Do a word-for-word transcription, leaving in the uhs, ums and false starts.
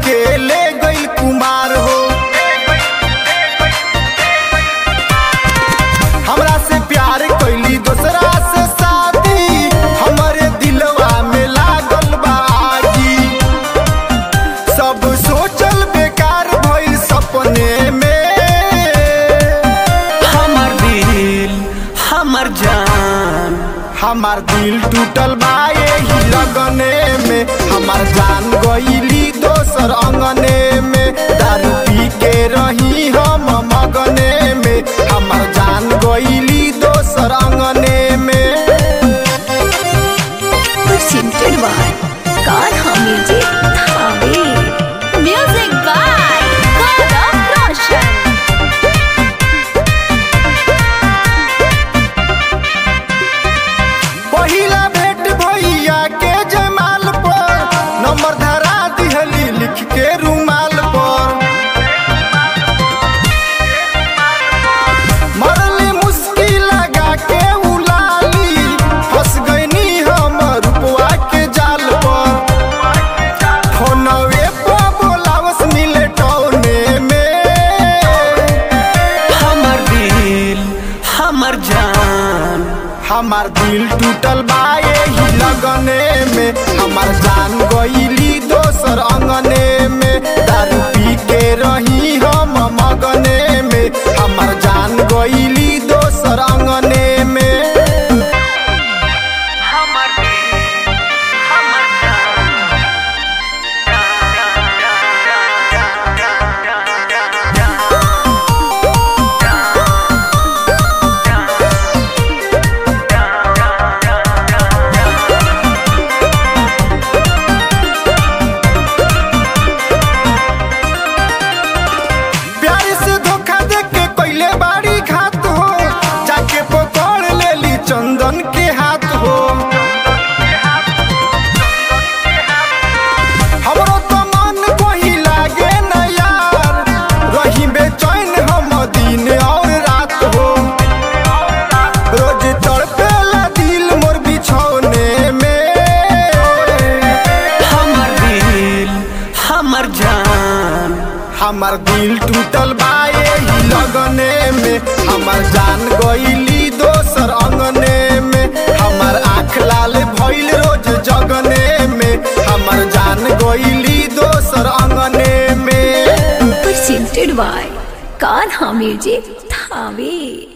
के ले गइल कुमार हो। हमरा से प्यार कैली दोसरा से शादी, हमारे दिलवा में लागल बा आगी। सब सोचल बेकार भइल सपने में, हमर दिल हमर जान हमार दिल टूटल बा यही लगने में। हमार जान गइली दोसर अंगने में, दारू पी के रही हम मगने में। हमार जान गइली दोसर अंगने में। Presented by Kanha Music Thane. Music by Gaurav Roshan. पहिला भेंट भैया के जमाल पर, नंबर धरा दिहली लिख के रुमाल पर। मरली मुश्किल लगा के उलाली, फंस गईनी हम रुपवा के जाल पर। फोनवे पर बोलावस मिले टौने में, हमर दिल हमर जान हमार दिल टूटल बा यही लगने में। हमार जान गइली दोसर अंगने में, दारू पी के रही हम मगने में। हमार जान गइली दोसर अंगने में। हमर दिल हमर प्यार से धोखा दे के कैले बाड़ी घात हो, जाके पकड़ लेली चंदन के हाथ हो। हमरो तो मन कोही लागे न यार, रही बेचैन हम दिन और रात हो। रोज तड़पेला दिल मोर बिछौने में, हमर दिल हमर जान हमार दिल टूटल बा यही लगने में। हमार जान गइली दोसर अंगने में, हमार आँख लाल भइल रोज जगने में। हमार जान गइली दोसर अंगने में। Presented by Kanha Music Thane.